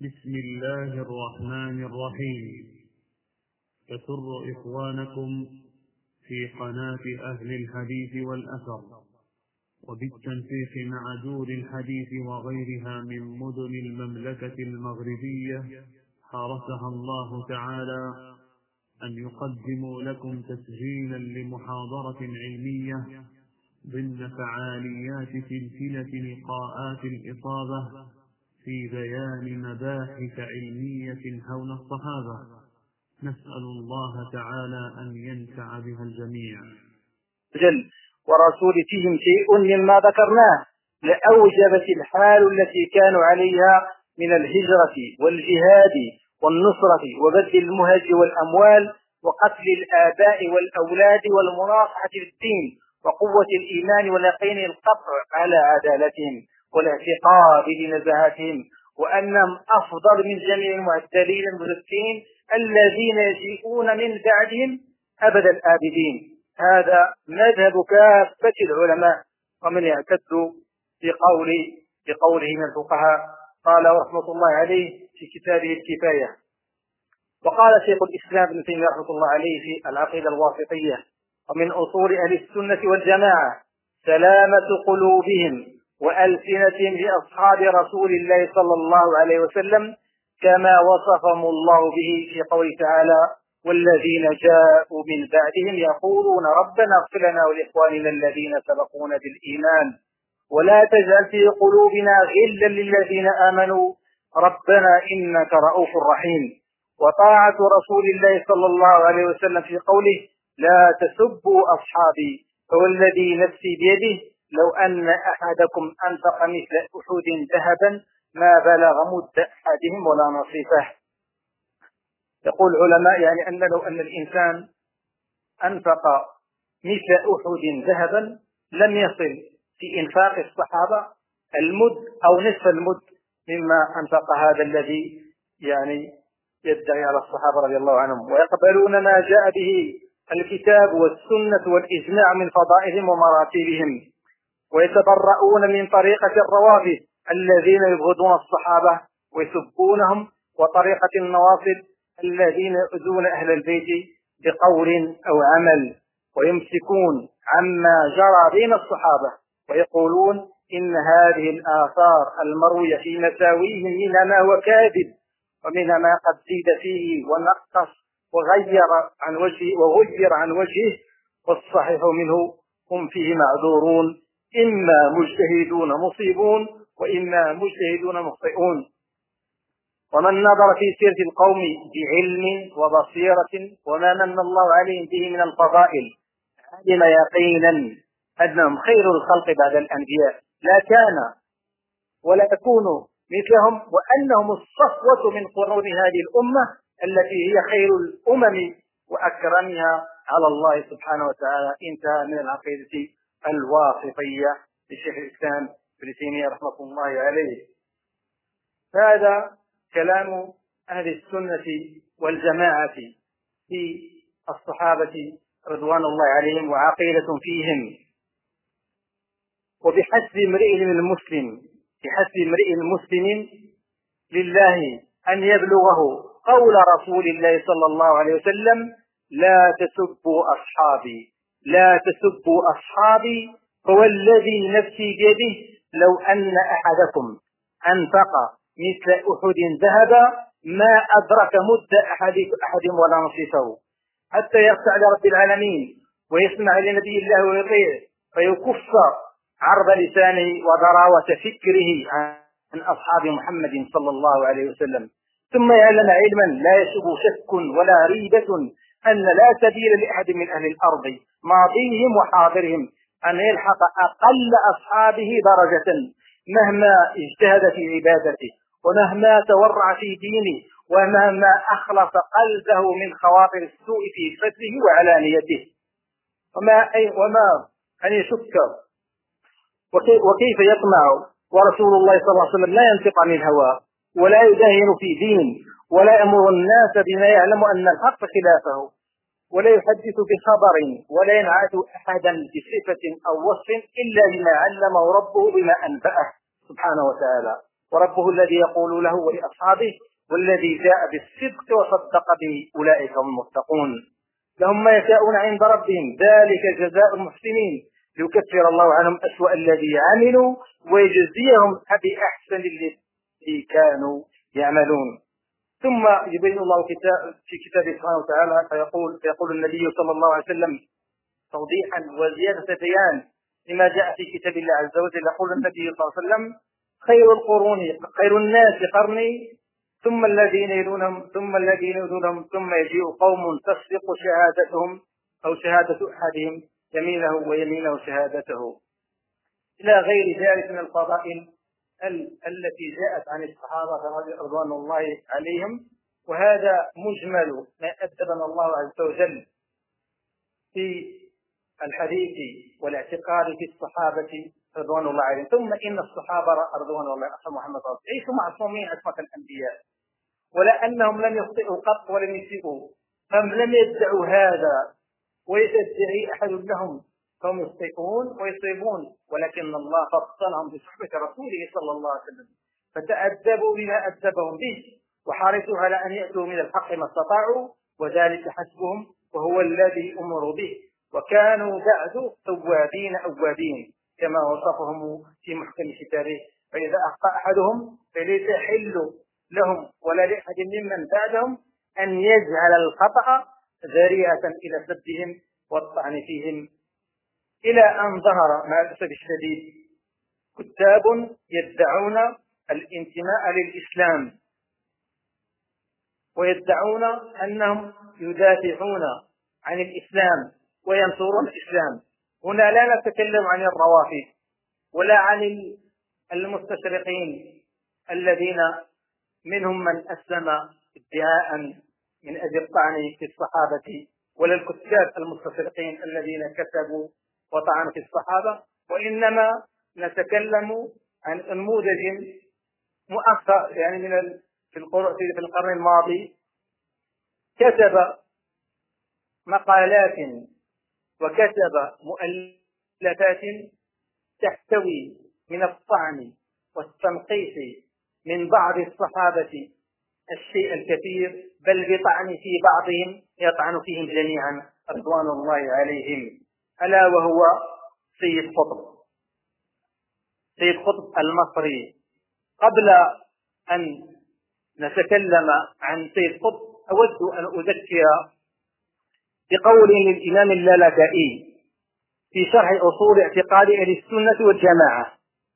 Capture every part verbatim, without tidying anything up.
بسم الله الرحمن الرحيم. يسر إخوانكم في قناة أهل الحديث والأثر وبالتنسيق مع دور الحديث وغيرها من مدن المملكة المغربية حرسها الله تعالى أن يقدموا لكم تسجيلا لمحاضرة علمية ضمن فعاليات سلسلة لقاءات الإصابة في بيان مباحث علمية حول الصحابة. نسأل الله تعالى أن ينفع بها الجميع. جل ورسول فيهم شيء مما ذكرناه لأوجبت الحال التي كانوا عليها من الهجرة والجهاد والنصرة وبذل المهج والأموال وقتل الآباء والأولاد والمناصحة للدين وقوة الإيمان واليقين القطع على عدالتهم والاعتقاد بنزاهتهم، وأنهم أفضل من جميع المعتدلين المزكين الذين يجيئون من بعدهم أبد الآبدين. هذا مذهب كافة العلماء ومن يعتد في قول في قوله من الفقهاء. قال رحمة الله عليه في كتابه الكفاية، وقال شيخ الإسلام ابن تيمية رحمة الله عليه في العقيدة الواسطية: ومن أصول أهل السنة والجماعة سلامة قلوبهم وألسنتهم لأصحاب رسول الله صلى الله عليه وسلم كما وصفهم الله به في قوله تعالى: والذين جاءوا من بعدهم يقولون ربنا اغفر لنا ولإخواننا الذين سبقونا بالإيمان ولا تجعل في قلوبنا غلا للذين آمنوا ربنا إنك رؤوف رحيم. وطاعة رسول الله صلى الله عليه وسلم في قوله: لا تسبوا أصحابي فوالذي نفسي بيده لو أن أحدكم أنفق مثل أحد ذهبا ما بلغ مد أحدهم ولا نصيفه. يقول العلماء يعني أن لو أن الإنسان أنفق مثل أحد ذهبا لم يصل في إنفاق الصحابة المد أو نصف المد مما أنفق هذا الذي يعني يدعي على الصحابة رضي الله عنهم، ويقبلون ما جاء به الكتاب والسنة والإجماع من فضائلهم ومراتبهم، ويتبرؤون من طريقة الروافض الذين يبغضون الصحابة ويسبونهم، وطريقة النواصب الذين يؤذون أهل البيت بقول أو عمل، ويمسكون عما جرى بين الصحابة ويقولون إن هذه الآثار المروية في مساويهم منها ما هو كاذب ومنها ما قد زيد فيه ونقص وغير عن وجهه وغير عن وجهه، والصحيح منه هم فيه معذورون، إما مجتهدون مصيبون وإما مجتهدون مخطئون. ومن نظر في سيرة القوم بعلم وبصيرة وما من الله عليهم به من الفضائل علم يقينا أنهم خير الخلق بعد الأنبياء لا كان ولا يكونوا مثلهم، وأنهم الصفوة من قرون هذه الأمة التي هي خير الأمم وأكرمها على الله سبحانه وتعالى. انتهى من العقيدة الواسطية لشيخ الإسلام ابن تيمية رحمة الله عليه. هذا كلام أهل السنة والجماعة في الصحابة رضوان الله عليهم وعقيدة فيهم. وبحسب امرئ المسلم بحسب امرئ المسلم لله أن يبلغه قول رسول الله صلى الله عليه وسلم: لا تسبوا أصحابي لا تسبوا أصحابي فوالذي نفسي بيده لو أن أحدكم أنفق مثل أحد ذهبا ما أدرك مد أحدهم ولا نصيفه، حتى يخشع لرب العالمين ويسمع لنبي الله ويطيع فيكف عرض لسانه وضراوة فكره عن أصحاب محمد صلى الله عليه وسلم، ثم يعلم علما لا يشب شك ولا ريبة أن لا سبيل لأحد من أهل الأرض ماضيهم وحاضرهم أن يلحق أقل أصحابه درجة مهما اجتهد في عبادته ومهما تورع في دينه ومهما أخلص قلبه من خواطر السوء في فتره وعلانيته، وما, أي وما أن يشك وكيف يطمع ورسول الله صلى الله عليه وسلم لا ينطق عن الهوى ولا يداهن في دين ولا يأمر الناس بما يعلم أن الحق خلافه ولا يحدث بخبر ولا ينعت أحدا بصفة أو وصف إلا بما علمه ربه بما أنبأه سبحانه وتعالى. وربه الذي يقول له ولأصحابه والذي جاء بالصدق وصدق به أولئك هم المتقون لهم ما يشاءون عند ربهم ذلك جزاء المحسنين ليكفر الله عنهم أسوأ الذي عملوا ويجزيهم بأحسن الذي كانوا يعملون. ثم يبين الله في كتابه سبحانه وتعالى فيقول, فيقول النبي صلى الله عليه وسلم توضيحا وزيادة بيان لما جاء في كتاب الله عز وجل. يقول النبي صلى الله عليه وسلم خير القرون خير الناس قرني ثم الذين يلونهم ثم الذين يلونهم ثم يجيء قوم تصدق شهادتهم أو شهادة أحدهم يمينه ويمينه شهادته إلى غير ذلك من الفضائل التي جاءت عن الصحابة رضوان الله عليهم. وهذا مجمل ما أدبنا الله عز وجل في الحديث والاعتقاد في الصحابة رضوان الله عليهم. ثم إن الصحابة رضوان الله عليهم محمد صلى الله عليه وسلم معصومين عصمة الأنبياء ولا أنهم لم يخطئوا قط ولم يسيئوا فهم لم يدعوا هذا ويدعي أحد لهم فهم يخطئون ويصيبون ولكن الله فضلهم بصحبة رسوله صلى الله عليه وسلم فتأدبوا بما أدبهم به وحرصوا على أن يأتوا من الحق ما استطاعوا وذلك حسبهم وهو الذي أمروا به وكانوا بعد توابين أوابين كما وصفهم في محكم كتابه. فإذا أخطأ أحدهم فليس يحل لهم ولا لأحد ممن بعدهم أن يجعل الخطأ ذريعة إلى سبهم والطعن فيهم إلى أن ظهر مع الأسف الشديد كتاب يدعون الانتماء للإسلام ويدعون أنهم يدافعون عن الإسلام وينصرون الإسلام. هنا لا نتكلم عن الروافض ولا عن المستشرقين الذين منهم من أسلم ادعاء من أجل الطعن في الصحابة ولا الكتاب المستشرقين الذين كتبوا وطعنوا في الصحابة وإنما نتكلم عن نموذج مؤخر يعني من في القرن الماضي كتب مقالات وكتب مؤلفات تحتوي من الطعن والتنقيص من بعض الصحابة الشيء الكثير بل بطعن في بعضهم يطعن فيهم جميعا رضوان الله عليهم ألا وهو سيد قطب سيد قطب المصري. قبل أن نتكلم عن سيد قطب أود أن أذكر بقول للإمام اللالكائي في شرح أصول اعتقاد أهل السنة والجماعة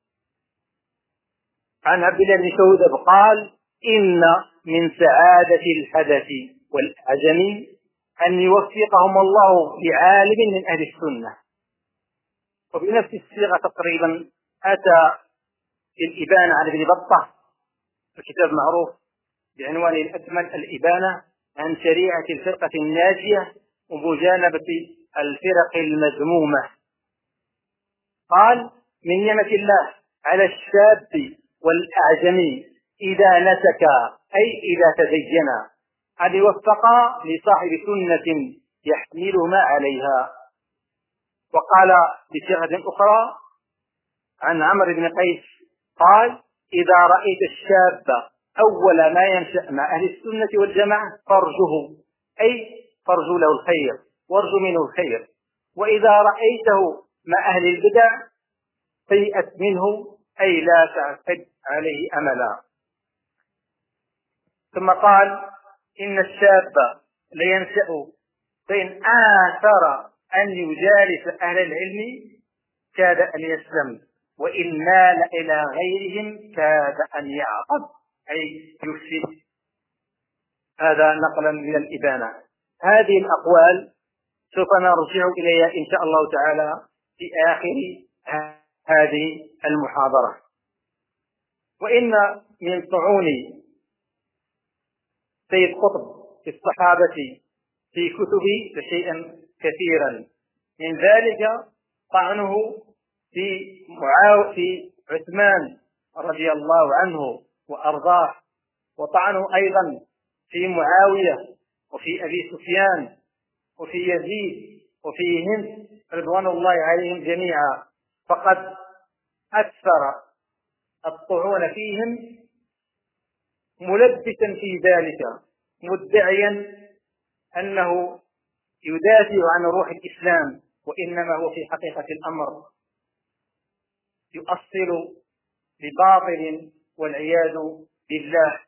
عن عبد الله بن شهود قال إن من سعادة الحدث والأعجم أن يوفقهم الله لعالم من أهل السنة. وبنفس الصيغة تقريبا أتى الإبانة عن ابن بطة الكتاب معروف بعنوان الأكمل الإبانة عن شريعة الفرقة الناجية ومجانبة الفرق المذمومة. قال من نعمة الله على الشاب والأعجمي إذا نسك أي إذا تدين أن يوفق لصاحب سنة يحملهما عليها. وقال بصيغة أخرى عن عمرو بن قيس قال إذا رأيت الشاب أول ما ينشأ مع أهل السنة والجماعة فارجه أي فارجو له الخير وارجو منه الخير وإذا رأيته مع أهل البدع فيأت منه أي لا تعتد عليه أملا. ثم قال إن الشاب لينشأ فإن آثر أن يجالس أهل العلم كاد أن يسلم وإن مال إلى غيرهم كاد أن يعقب أي يفسد. هذا نقلا من الإبانة. هذه الأقوال سوف نرجع إليها إن شاء الله تعالى في آخر هذه المحاضرة. وإن من طعون سيد قطب في الصحابة في كتبه شيئا كثيرا من ذلك طعنه في معاو في عثمان رضي الله عنه وأرضاه وطعنه أيضا في معاوية وفي أبي سفيان وفي يزيد وفي هند رضوان الله عليهم جميعا. فقد أكثر الطعون فيهم ملبسا في ذلك مدعيا أنه يدافع عن روح الإسلام، وإنما هو في حقيقة الأمر يؤصل بباطل والعياذ بالله.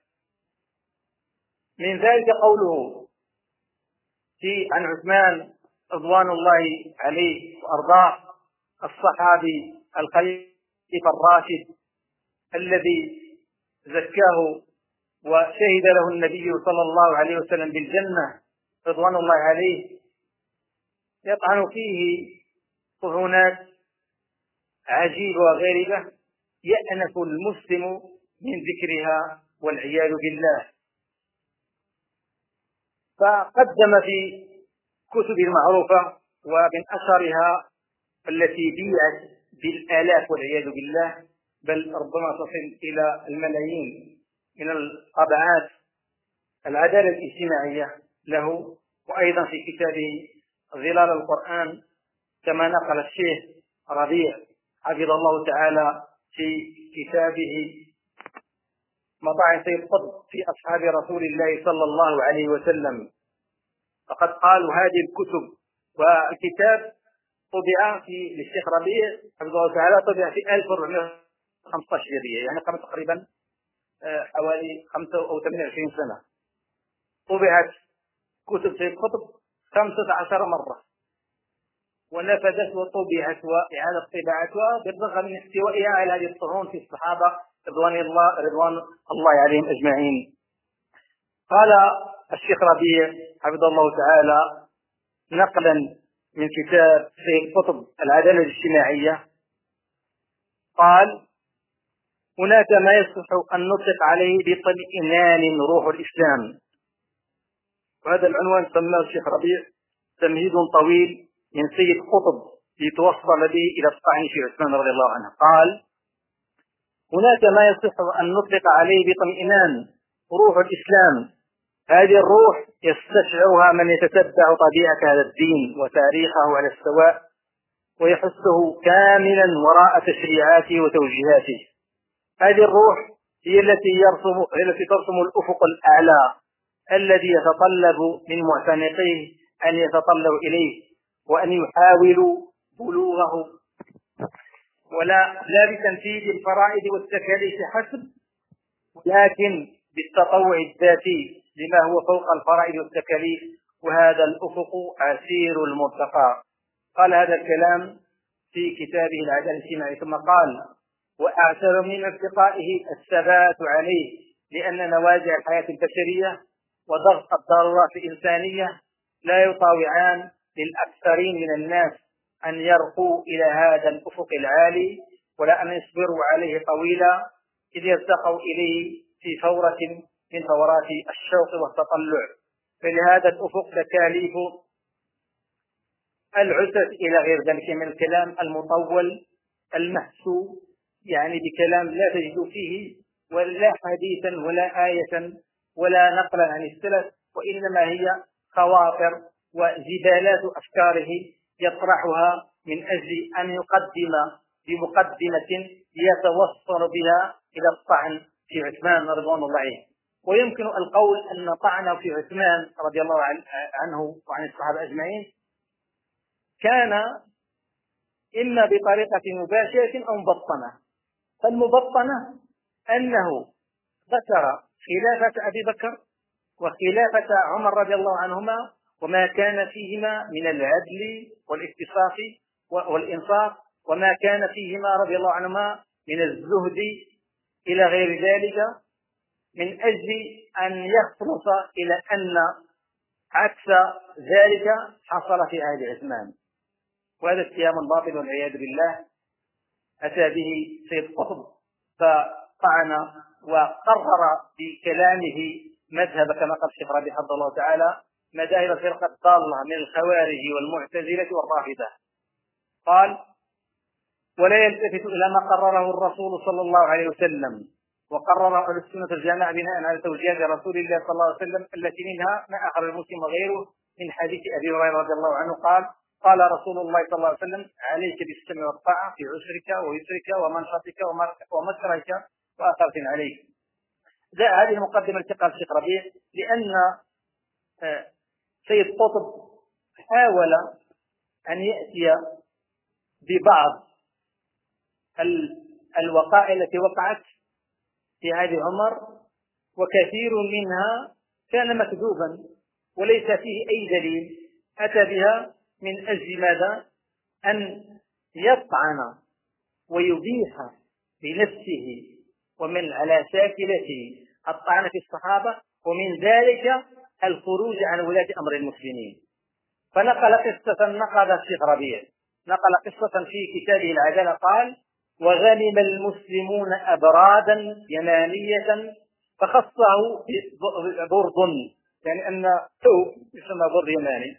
من ذلك قوله في عن عثمان رضوان الله عليه وأرضاه الصحابي الخليفة الراشد الذي زكاه وشهد له النبي صلى الله عليه وسلم بالجنة رضوان الله عليه، يطعن فيه طعنات عجيبة وغريبة يأنف المسلم من ذكرها والعياذ بالله. فقدم في كتب المعروفة ومن أشهرها التي بيعت بالآلاف والعياذ بالله، بل ربما تصل إلى الملايين من الطبعات، العدالة الاجتماعية له، وأيضا في كتابه ظلال القرآن كما نقل الشيخ ربيع حفظه الله تعالى في كتابه مطاعن سيد قطب في أصحاب رسول الله صلى الله عليه وسلم. فقد قالوا هذه الكتب والكتاب طبع في للشيخ ربيع حفظه الله تعالى طبع في ألف وأربعمائة وخمسة عشر هجرية، يعني قبل تقريبا حوالي خمسة أو ثمانية وعشرين سنة. طبعت كتب سيد قطب خمسة عشر مرة ونفذت وطبعت وإعادة طباعتها بالرغم من احتوائها على هذه الطعون في الصحابة رضوان الله رضوان الله عليهم أجمعين. قال الشيخ ربيع حفظه الله تعالى نقلا من كتاب سيد قطب العدالة الاجتماعية قال: هناك ما يصح أن نطلق عليه بطمئنان روح الإسلام. وهذا العنوان سماه الشيخ ربيع تمهيد طويل من سيد قطب ليتوصل به إلى الطعن في عثمان رضي الله عنه. قال: هناك ما يصح أن نطلق عليه بطمئنان روح الإسلام. هذه الروح يستشعرها من يتتبع طبيعة هذا الدين وتاريخه على السواء، ويحسه كاملا وراء تشريعاته وتوجيهاته. هذه الروح هي التي يرسم التي ترسم الأفق الأعلى الذي يتطلب من معتنقيه أن يتطلعوا إليه وأن يحاولوا بلوغه، ولا لا بتنفيذ الفرائض والتكاليف حسب، ولكن بالتطوع الذاتي لما هو فوق الفرائض والتكاليف، وهذا الأفق عسير المرتقى. قال هذا الكلام في كتابه العدالة الاجتماعية، ثم قال: وأعتبر من ارتقائه الثبات عليه، لأن نوازع الحياة البشرية وضغط الضرورات الإنسانية لا يطاوعان للأكثرين من الناس أن يرقوا إلى هذا الأفق العالي، ولا أن يصبروا عليه طويلا إذ يرتقوا إليه في فورة من فورات الشوق والتطلع. فلهذا الأفق تكاليف العسس إلى غير ذلك من الكلام المطول المحسوب، يعني بكلام لا تجد فيه ولا حديثا ولا آية ولا نقلا عن السلف، وإنما هي خواطر وزبالات أفكاره يطرحها من أجل أن يقدم بمقدمة يتوصل بها إلى الطعن في عثمان رضوان الله عليه. ويمكن القول أن طعنه في عثمان رضي الله عنه وعن الصحابة أجمعين كان إما بطريقة مباشرة أو مبطنة. فالمبطنة أنه ذكر خلافة أبي بكر وخلافة عمر رضي الله عنهما وما كان فيهما من العدل والاتصاف والإنصاف، وما كان فيهما رضي الله عنهما من الزهد إلى غير ذلك، من أجل أن يخلص إلى أن عكس ذلك حصل في عهد عثمان. وهذا اتهام باطل والعياذ بالله أتى به سيد قطب، فطعن وقرر بكلامه مذهب كما قال الشيخ ربيع حفظه الله تعالى مذاهب الفرقة الضالة من الخوارج والمعتزلة والرافضة. قال: ولا يلتفت إلى ما قرره الرسول صلى الله عليه وسلم وقرر أهل السنة الجماعة بناء على توجيهات رسول الله صلى الله عليه وسلم، التي منها ما أخرج مسلم وغيره من حديث أبي هريرة رضي الله عنه قال: قال رسول الله صلى الله عليه وسلم: عليك بالسمع والطاعة في عسرك ويسرك ومنشطك ومكرهك وأثرة عليك. جاء هذه المقدمة التي قال الشيخ ربيع لأن سيد قطب حاول أن يأتي ببعض الوقائع التي وقعت في عهد عمر، وكثير منها كان مكذوبا وليس فيه أي دليل، أتى بها من أجل ماذا؟ أن يطعن ويبيح بنفسه ومن على شاكلته الطعن في الصحابة، ومن ذلك الخروج عن ولاة أمر المسلمين. فنقل قصة نقل الشيخ ربيع نقل قصة في كتابه العدالة، قال: وغنم المسلمون أبرادا يمانية فخصه برد، يعني أن ثوب يسمى برد يماني،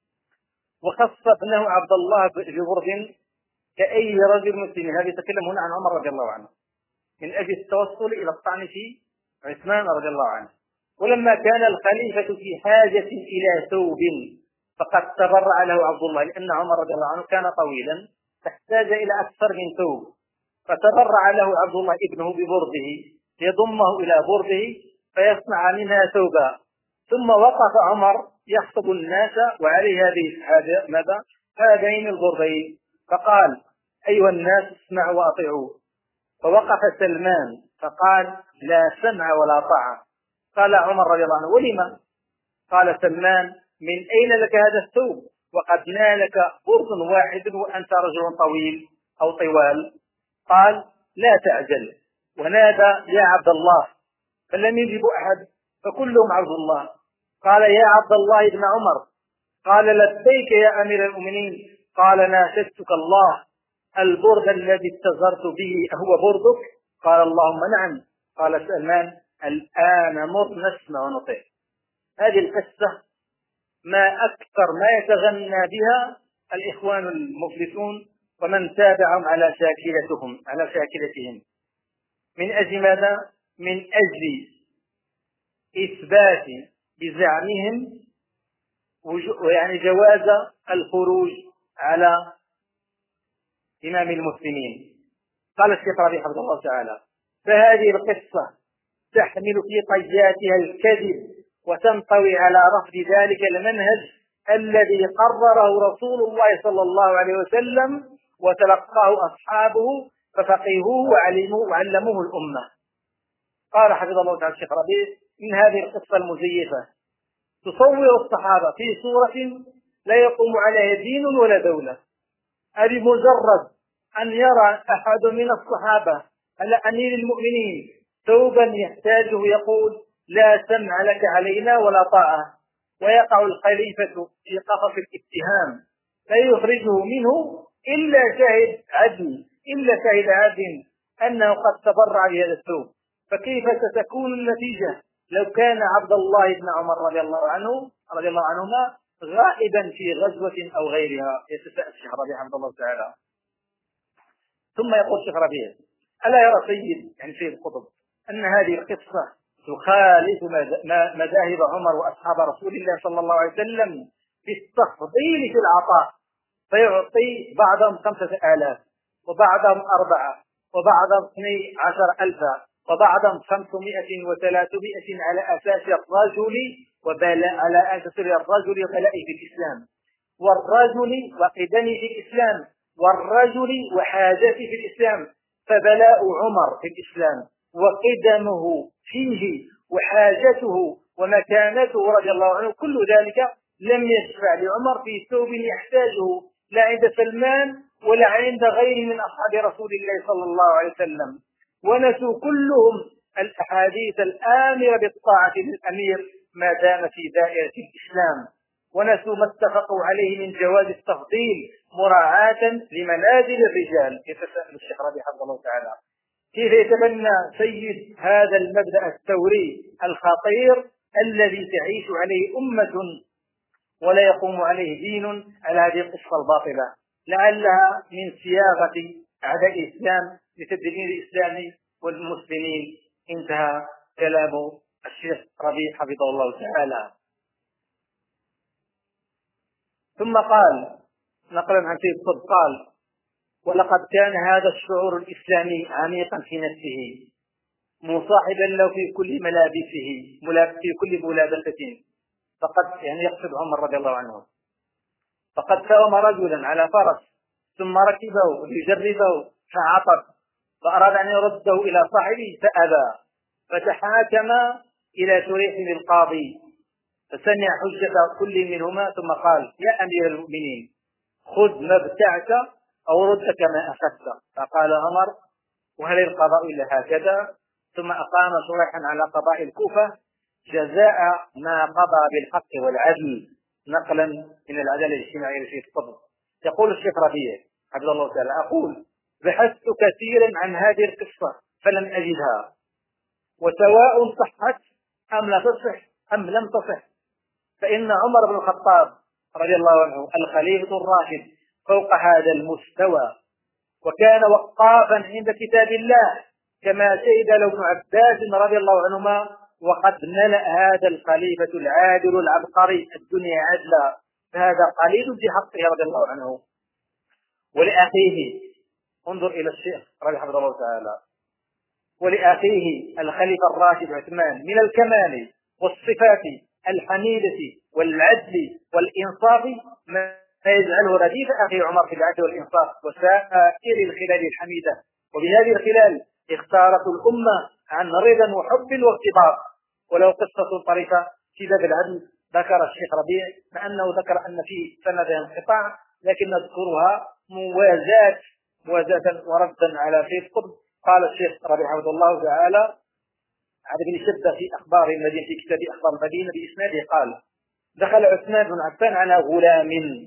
وخص ابنه عبد الله ببرد كأي رجل مسلم. هذا يتكلم هنا عن عمر رضي الله عنه من أجل التوصل إلى الطعن في عثمان رضي الله عنه. ولما كان الخليفة في حاجة إلى ثوب فقد تبرع له عبد الله، لأن عمر رضي الله عنه كان طويلا فاحتاج إلى أكثر من ثوب، فتبرع له عبد الله ابنه ببرده ليضمه إلى برده فيصنع منها ثوبا. ثم وقف عمر يخطب الناس وعليه هذه هذا ماذا؟ هذين البردين، فقال: أيها الناس اسمعوا وأطيعوا. فوقف سلمان فقال: لا سمع ولا طاعة. قال عمر رضي الله عنه: ولما؟ قال سلمان: من أين لك هذا الثوب وقد نالك برد واحد وأنت رجل طويل أو طوال؟ قال: لا تعجل. ونادى: يا عبد الله، فلم يجب أحد فكلهم عبد الله. قال: يا عبد الله بن عمر. قال: لبيك يا أمير المؤمنين. قال: ناشدتك الله، البرد الذي اتزرت به هو بردك؟ قال: اللهم نعم. قال سلمان: الآن مر نسمع ونطيع. هذه القصة ما أكثر ما يتغنى بها الإخوان المفلسون ومن تابعهم على شاكلتهم على شاكلتهم من أجل ماذا؟ من أجل إثبات بزعمهم ويعني جواز الخروج على إمام المسلمين. قال الشيخ ربيع حفظه الله تعالى: فهذه القصة تحمل في طياتها الكذب وتنطوي على رفض ذلك المنهج الذي قرره رسول الله صلى الله عليه وسلم وتلقاه أصحابه ففقهوه وعلموه وعلموه الأمة. قال حفظه الله تعالى الشيخ ربيع: من هذه القصة المزيفة تصور الصحابة في صورة لا يقوم عليها دين ولا دولة. أبي مجرد أن يرى أحد من الصحابة على أمير المؤمنين ثوبا يحتاجه يقول: لا سمع لك علينا ولا طاعة، ويقع الخليفة في قفص الاتهام لا يخرجه منه إلا شاهد عدل إلا شاهد عدل أنه قد تبرع بهذا الثوب. فكيف ستكون النتيجة لو كان عبد الله بن عمر رضي الله عنه رضي الله عنهما غائبا في غزوة أو غيرها؟ يتساءل الشيخ ربيع حمد الله تعالى. ثم يقول الشيخ ربيع: ألا يرى سيد يعني سيد قطب أن هذه القصة تخالف مذاهب عمر وأصحاب رسول الله صلى الله عليه وسلم في التفضيل في العطاء، فيعطي بعضهم خمسة آلاف وبعضهم أربعة وبعضهم اثني عشر ألفا وبعضهم خمسمائة وثلاثمائة على أساس الرجل وبلاء على أساس الرجل وبلاء في الإسلام، والرجل وقدمه في الإسلام، والرجل وحاجته في الإسلام. فبلاء عمر في الإسلام وقدمه فيه وحاجته ومكانته رضي الله عنه كل ذلك لم يشفع لعمر في ثوب يحتاجه لا عند سلمان ولا عند غيره من أصحاب رسول الله صلى الله عليه وسلم. ونسوا كلهم الأحاديث الآمرة بالطاعة للأمير ما دام في دائرة الإسلام، ونسوا ما اتفقوا عليه من جواز التفضيل مراعاة لمنازل الرجال. يتساءل الشيخ ربيع حفظه الله تعالى: كيف يتبنى سيد هذا المبدأ الثوري الخطير الذي تعيش عليه أمة ولا يقوم عليه دين على هذه القصة الباطلة، لعلها من صياغة أعداء الإسلام لتدمير الإسلام والمسلمين. انتهى كلام الشيخ ربيع حفظه الله تعالى. ثم قال: نقلا عن سيد قطب قال: ولقد كان هذا الشعور الإسلامي عميقا في نفسه مصاحبا له في كل ملابسه في كل ملابسته. فقد يعني يقصد عمر رضي الله عنه، فقد ساوم رجلا على فرس ثم ركبه ليجربه فعطب، فأراد أن يرده إلى صاحبه فأبى، فتحاكم إلى شريح القاضي فسمع حجة كل منهما ثم قال: يا أمير المؤمنين، خذ ما ابتعت أو رد كما أخذت. فقال عمر: وهل القضاء إلا هكذا؟ ثم أقام شريحا على قضاء الكوفة جزاء ما قضى بالحق والعدل، نقلا من العدالة الاجتماعية لسيد قطب. يقول الشيخ ربيع حفظه الله تعالى: أقول: بحثت كثيرا عن هذه القصة فلم أجدها، وسواء صحت أم لا تصح أم لم تصح، فإن عمر بن الخطاب رضي الله عنه الخليفة الراشد فوق هذا المستوى، وكان وقافا عند كتاب الله كما شهد له ابن عباس رضي الله عنهما، وقد ملأ هذا الخليفة العادل العبقري الدنيا عدلا، فهذا قليل في حقه رضي الله عنه. ولأخيه، انظر إلى الشيخ رضي الله تعالى، ولأخيه الخليفة الراشد عثمان من الكمال والصفات الحميدة والعدل والإنصاف ما يجعله رديف أخي عمر في العدل والإنصاف وسائر الخلال الحميدة. وبهذه الخلال اختارت الأمة عن رضا وحب واغتباط. ولو قصة طريفة في باب العدل ذكر الشيخ ربيع، مع أنه ذكر أن في سندها انقطاع، لكن نذكرها موازاة موازاة وردا على سيد قطب. قال الشيخ ربيع حفظه الله تعالى عن ابن شدة في أخبار المدينة في كتاب أخبار المدينة بإسناده قال: دخل عثمان بن عفان على غلام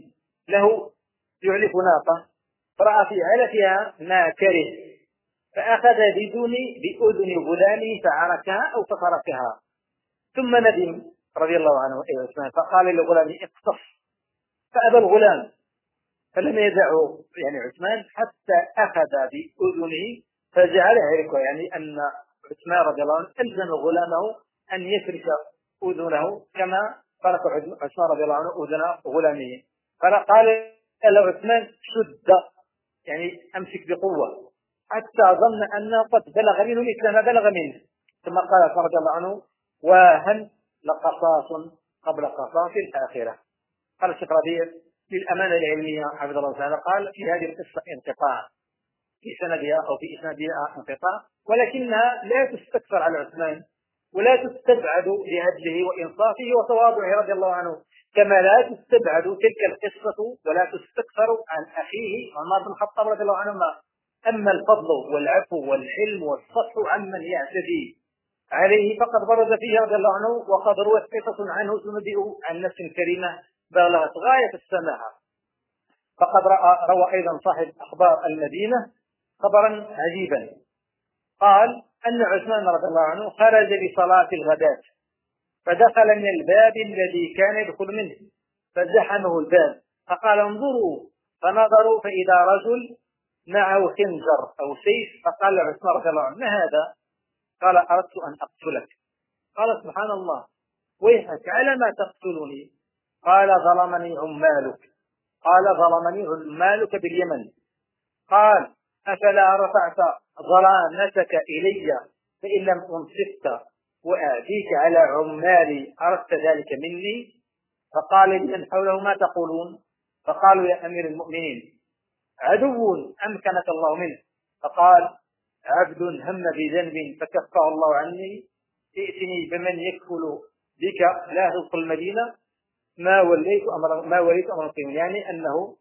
له يعلف ناقة، فرأى في علفها ما كره، فأخذ بدون بأذن غلامه فعركها أو فتركها، ثم ندم رضي الله عنه أي عثمان، فقال للغلام: اقتص، فأبى الغلام، فلم يدعه يعني عثمان حتى أخذ بأذنه فجعل يعركها، يعني أن عثمان رضي الله عنه ألزم غلامه أن يفرك أذنه كما ترك عثمان رضي الله عنه أذن غلامه. فقال له عثمان: شد، يعني أمسك بقوة، حتى ظن أنه قد بلغ منه مثل ما بلغ منه. ثم قال رضي الله عنه: وهن لقصاص قبل قصاص الآخرة. قال الشيخ ربيع للأمانة العلمية حفظه الله تعالى قال: في هذه القصة انقطاع في سندها أو في إسنادها انقطاع، ولكنها لا تستكثر على عثمان ولا تستبعد لعدله وإنصافه وتواضعه رضي الله عنه، كما لا تستبعد تلك القصة ولا تستكثر عن أخيه عمر بن الخطاب رضي الله عنهما. أما الفضل والعفو والحلم والصفح عمن يعتدي عليه فقد برز فيه رضي الله عنه، وقد روت قصص عنه تنبئ عن نفس كريمة بلغت غاية السماحة. فقد روى أيضا صاحب أخبار المدينة خبرا عجيبا، قال أن عثمان رضي الله عنه خرج لصلاة الغداة فدخل من الباب الذي كان يدخل منه فزحمه الباب، فقال: انظروا، فنظروا فإذا رجل معه خنجر أو سيف، فقال عثمان رضي الله عنه: ما هذا؟ قال: أردت أن أقتلك. قال: سبحان الله، ويحك، على ما تقتلني؟ قال: ظلمني عمالك. قال: ظلمني عمالك باليمن. قال: أفلا رفعت ظلامتك إلي فإن لم أنصفت وآتيك على عمالي أردت ذلك مني؟ فقال لمن حوله: ما تقولون؟ فقالوا: يا أمير المؤمنين، عدو أمكنك الله منه. فقال: عبد هم بذنب فكفه الله عني، ائتني بمن يكفل بك لا تدخل المدينة ما وليت أمر ما وليت أمر المسلمين، يعني أنه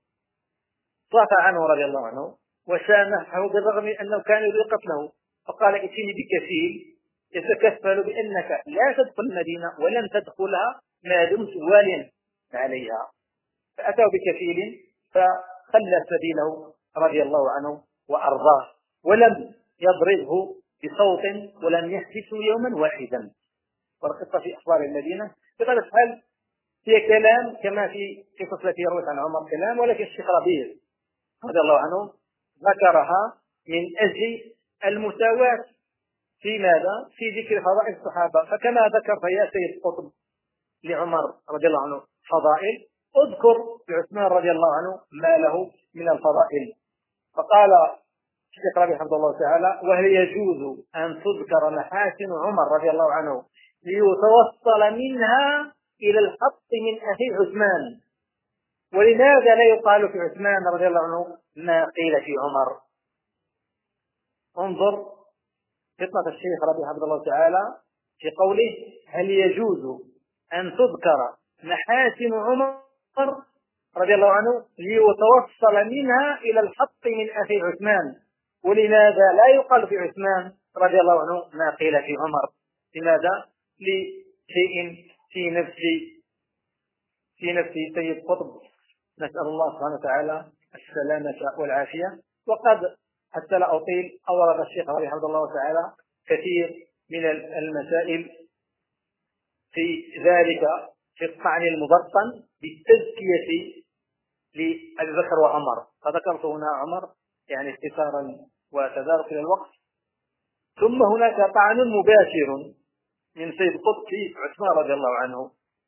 صافى عنه رضي الله عنه وسامحه بالرغم من أنه كان يريد قتله. فقال: ائتني بكفيل يتكفل بأنك لا تدخل المدينة ولن تدخلها ما دمت واليا عليها. فأتوا بكفيل فخلى سبيله رضي الله عنه وأرضاه، ولم يضربه بصوت ولم يحبسه يوما واحدا. والقصة في أخبار المدينة بطبيعة الحال هي كلام كما في قصة التي روت عن عمر كلام، ولكن الشيخ ربيع رضي الله عنه ذكرها من أجل المساواة في ماذا؟ في ذكر فضائل الصحابة. فكما ذكر يا سيد قطب لعمر رضي الله عنه فضائل، اذكر لعثمان رضي الله عنه ما له من الفضائل. فقال الشيخ ربيع حفظه الله تعالى: وهل يجوز أن تذكر محاسن عمر رضي الله عنه ليتوصل منها إلى الحق من أخي عثمان، ولماذا لا يقال في عثمان رضي الله عنه ما قيل في عمر؟ انظر فطنة الشيخ ربيع حفظه الله تعالى في قوله: هل يجوز أن تذكر محاسن عمر رضي الله عنه ليتوصل منها إلى الحق من أخي عثمان، ولماذا لا يقال في عثمان رضي الله عنه ما قيل في عمر؟ لماذا؟ لشيء في نفس في نفس سيد قطب، نسأل الله سبحانه وتعالى السلامة والعافية. وقد حتى لا أطيل أورد الشيخ ربيع حفظه الله تعالى كثير من المسائل في ذلك في الطعن المبطن بالتزكية لأبي بكر وعمر، فذكرت هنا عمر يعني اختصارا وتدارك إلى الوقت. ثم هناك طعن مباشر من سيد قطب في عثمان رضي الله عنه،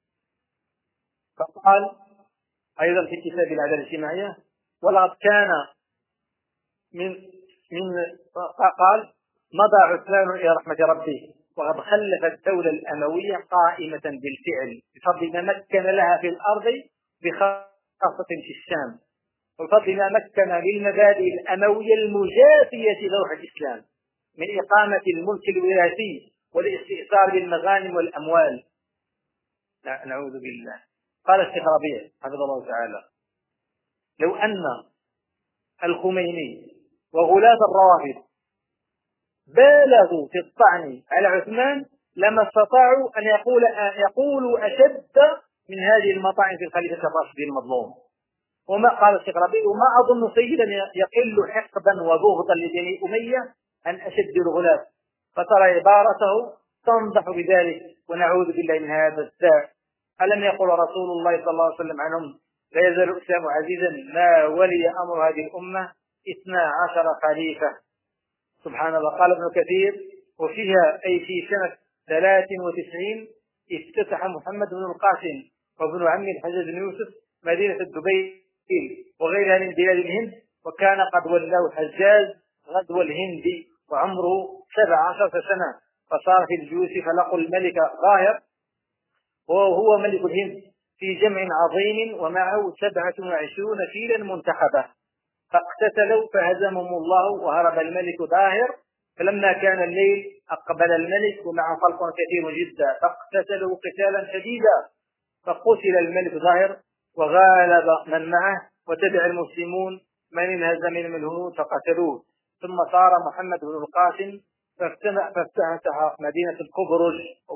فقال أيضا في كتاب العدالة الاجتماعية: ولقد كان من من قال مضى عثمان إلى رحمة ربه وقد خلف الدولة الأموية قائمة بالفعل بفضل ما مكن لها في الأرض بخاصة في الشام، وبفضل ما مكن للمبادئ الأموية المجافية لروح الإسلام من إقامة الملك الوراثي والاستئثار بالمغانم والأموال. نعوذ بالله. قال الشيخ ربيع حفظه الله تعالى: لو أن الخميني وغلاة الروافض بالغوا في الطعن على عثمان لما استطاعوا أن يقول يقولوا أشد من هذه المطاعن في الخليفة الراشد المظلوم. وما قال الشيخ ربيع: وما أظن سيدا يقل حقدا وبغضا لبني أمية أن أشد الغلاة، فترى عبارته تنضح بذلك، ونعوذ بالله من هذا الداء. ألم يقل رسول الله صلى الله عليه وسلم عنهم: لا يزال الإسلام عزيزا ما ولي أمر هذه الأمة اثنا عشر خليفة. سبحان الله. قال ابن كثير: وفيها أي في سنة ثلاث وتسعين افتتح محمد بن القاسم وابن عمه الحجاج بن يوسف مدينة الدبيل وغيرها من بلاد الهند، وكان قد ولاه الحجاج غزو الهند وعمره سبع عشرة سنة، فصار في الجيوش فلقوا الملك ظاهر وهو ملك الهند في جمع عظيم ومعه سبعة وعشرون فيلا منتخبة، فاقتتلوا فهزمهم الله وهرب الملك ظاهر. فلما كان الليل أقبل الملك ومعه خلق كثير جدا فاقتتلوا قتالا شديدا، فقتل الملك ظاهر وغالب من معه وتبع المسلمون من انهزم من الهنود فقتلوه. ثم صار محمد بن القاسم فافتتح مدينة الكبرج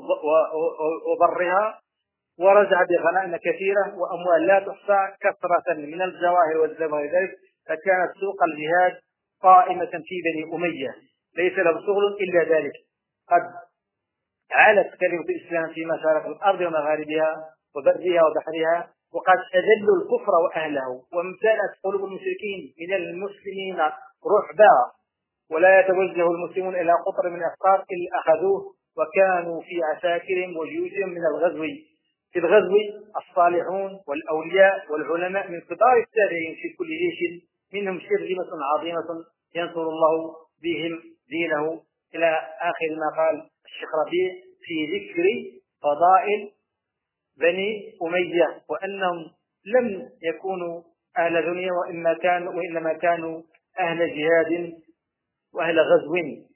وبرها ورجع بغنائم كثيرة وأموال لا تحصى كثرة من الجواهر والذهب وذلك، فكانت سوق الجهاد قائمة في بني أمية ليس له شغل إلا ذلك. قد علت كلمة الإسلام في مشارق الأرض ومغاربها وبرها وبحرها، وقد أذلوا الكفر وأهله وامتلأت قلوب المشركين من المسلمين رعبا، ولا يتوجه المسلمون إلى قطر من أفكار إلا أخذوه، وكانوا في عساكرهم وجيوشهم من الغزو. في الغزو الصالحون والأولياء والعلماء من كبار التابعين في كل جيش، منهم شرذمة عظيمة ينصر الله بهم دينه، إلى آخر ما قال الشيخ ربيع في ذكر فضائل بني أمية، وأنهم لم يكونوا أهل دنيا وإنما كانوا, وإنما كانوا أهل جهاد وأهل غزو.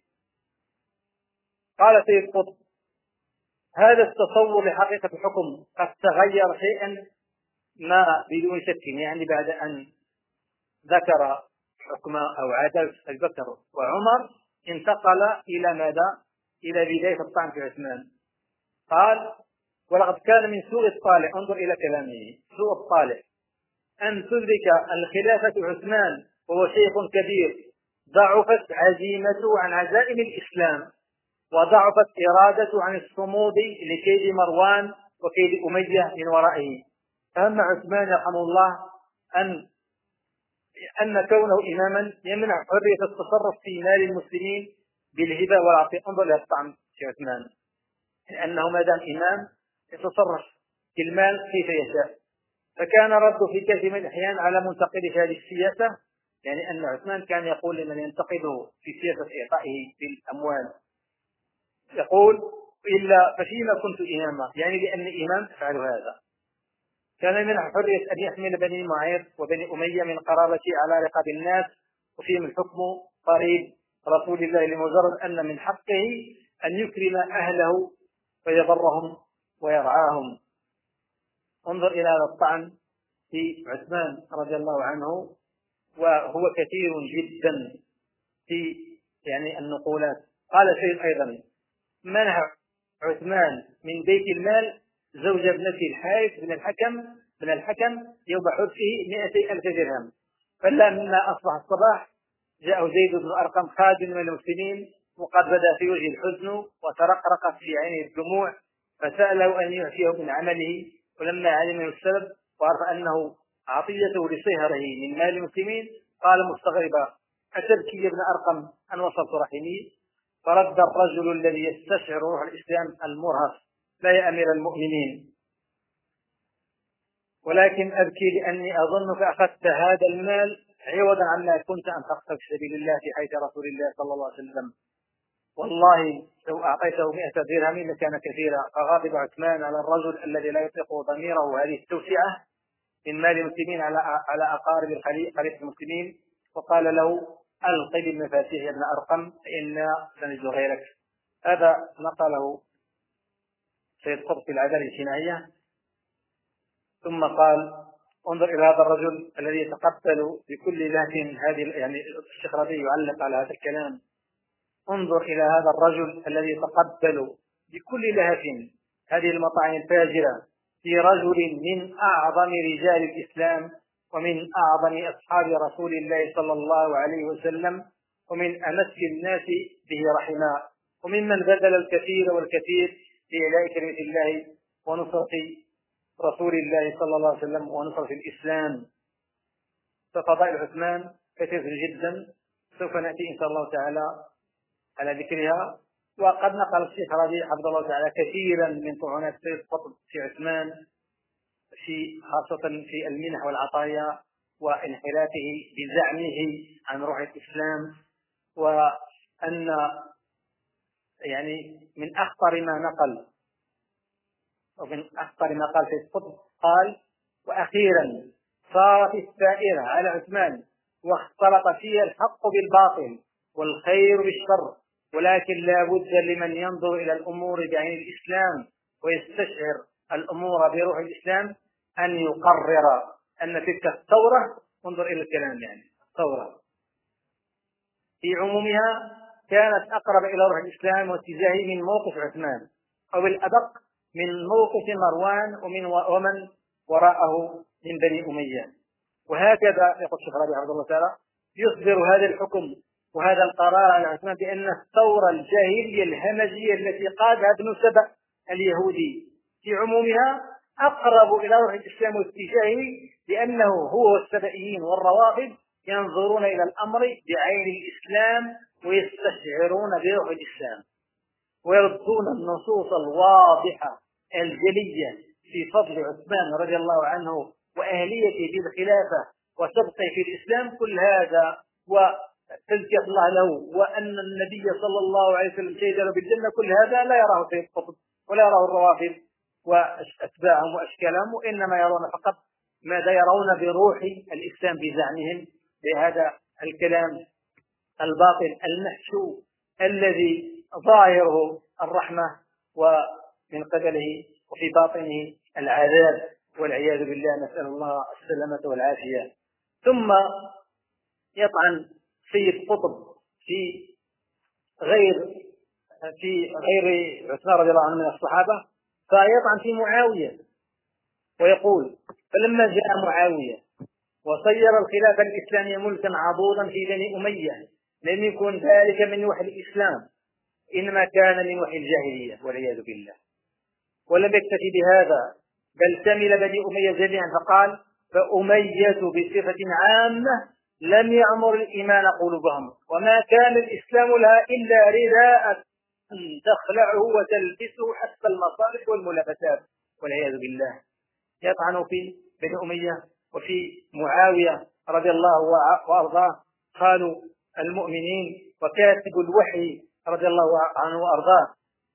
قال سيد قطب: هذا التصور لحقيقة الحكم قد تغير شيئا ما بدون شك، يعني بعد أن ذكر حكم أو عدل أبي بكر وعمر انتقل إلى ماذا؟ إلى بداية الطعن في عثمان. قال: ولقد كان من سوء الطالع، انظر إلى كلامه، سوء الطالع أن تدرك الخلافة عثمان وهو شيخ كبير ضعفت عزيمته عن عزائم الإسلام وضعفت إرادته عن الصمود لكيد مروان وكيد أمية من ورائه. فهم عثمان رحمه الله أن أن كونه إماما يمنع حرية التصرف في مال المسلمين بالهبة والعطاء. انظر إلى الطعن في عثمان، لأنه ما دام إمام يتصرف في المال كيف يشاء، فكان رد في كثير من الأحيان على منتقدي هذه السياسة، يعني أن عثمان كان يقول لمن ينتقده في سياسة إعطائه بالأموال، يقول إلا ففيما كنت إماما، يعني لأن إمام أفعل هذا. كان من حرية أن يحمل بني معيط وبني أمية من قرابته على رقاب الناس، وفيهم الحكم قريب رسول الله لمجرد أن من حقه أن يكرم أهله ويبرهم ويرعاهم. انظر إلى هذا الطعن في عثمان رضي الله عنه، وهو كثير جدا في يعني النقولات. قال شيء أيضا: منع عثمان من بيت المال زوج ابنته الحارث بن الحكم بن الحكم يوم حرسه مئتي ألف درهم، فلما أصبح الصباح جاء زيد بن أرقم خادم من المسلمين، وقد بدا في وجه الحزن وترقرقت في عينه الدموع، فسأله أن يعطيه من عمله. ولما علم السبب وعرف أنه عطيته لصهره من مال المسلمين قال مستغربا: أتبكي يا ابن أرقم أن وصلت رحمي؟ فرد الرجل الذي يستشعر روح الإسلام المرهف: لا يا أمير المؤمنين، ولكن أبكي لأني أظنك أخذت هذا المال عوضا عما كنت أنفقت في سبيل الله في حيث رسول الله صلى الله عليه وسلم، والله لو أعطيته مئة درهم لكان كثيرا. فغضب عثمان على الرجل الذي لا يطيق ضميره هذه التوسعة من مال المسلمين على على أقارب الخليفة المسلمين، وقال له: ألقي بالمفاتيح يا ابن أرقم فإنا سنجد غيرك. هذا نقله سيد قطب في العدالة الاجتماعية. ثم قال: انظر إلى هذا الرجل الذي يتقبل بكل لهف هذه، يعني الشيخ ربيع يعلق على هذا الكلام: انظر إلى هذا الرجل الذي يتقبل بكل لهف هذه المطاعن الفاجرة في رجل من أعظم رجال الإسلام ومن أعظم أصحاب رسول الله صلى الله عليه وسلم ومن أمس الناس به رحمه، وممن بذل الكثير والكثير في إعلاء كلمة الله ونصرة رسول الله صلى الله عليه وسلم ونصرة الإسلام. ففضائل عثمان كثير جدا، سوف نأتي إن شاء الله تعالى على ذكرها. وقد نقل الشيخ ربيع حفظه الله تعالى كثيرا من طعنات سيد قطب في عثمان، في خاصة في المنح والعطايا وانحرافه بزعمه عن روح الإسلام، وأن يعني من أخطر ما نقل ومن أخطر ما قال سيد قطب قال: وأخيرا صارت السائرة على عثمان واختلط فيها الحق بالباطل والخير بالشر، ولكن لا بد لمن ينظر إلى الأمور بعين الإسلام ويستشعر الأمور بروح الإسلام أن يقرر أن تلك الثورة، انظر إلى الكلام، يعني ثورة في عمومها كانت أقرب إلى روح الإسلام واتجاهه من موقف عثمان، أو بالأدق من موقف مروان ومن ومن وراءه من بني أمية. وهكذا يقول الشيخ ربيع عبد الله تعالى: يصدر هذا الحكم وهذا القرار على عثمان بأن الثورة الجاهلية الهمجية التي قادها ابن سبأ اليهودي في عمومها أقرب إلى روح الإسلام واتجاهه، لأنه هو والسبئيين والروافض ينظرون إلى الأمر بعين الإسلام ويستشعرون بروح الإسلام، ويردون النصوص الواضحة الجلية في فضل عثمان رضي الله عنه وأهليته بالخلافة وسبقه في الإسلام. كل هذا وتزكية الله له وأن النبي صلى الله عليه وسلم شهد له بالجنة، كل هذا لا يراه سيد قطب ولا يراه الروافض وأتباعهم وأشكالهم، وإنما يرون فقط ماذا يرون بروح الإسلام بزعمهم بهذا الكلام الباطل المحشو الذي ظاهره الرحمة ومن قبله وفي باطنه العذاب والعياذ بالله، نسأل الله السلامة والعافية. ثم يطعن سيد قطب في غير في غير عثمان رضي الله عنه من الصحابة، فيطعن في معاوية ويقول: فلما جاء معاوية وصير الخلافة الإسلامية ملكا عضوضا في بني أمية لم يكن ذلك من وحي الإسلام، إنما كان من وحي الجاهلية والعياذ بالله. ولم يكتفي بهذا بل شمل بني أمية جميعا فقال: فأمية بصفة عامة لم يعمر الإيمان قلوبهم، وما كان الإسلام لها إلا رداء تخلعه وتلبسه حتى المصالح والملابسات والعياذ بالله. يطعن في بن أمية وفي معاوية رضي الله وأرضاه خال المؤمنين وكاتب الوحي رضي الله عنه وأرضاه.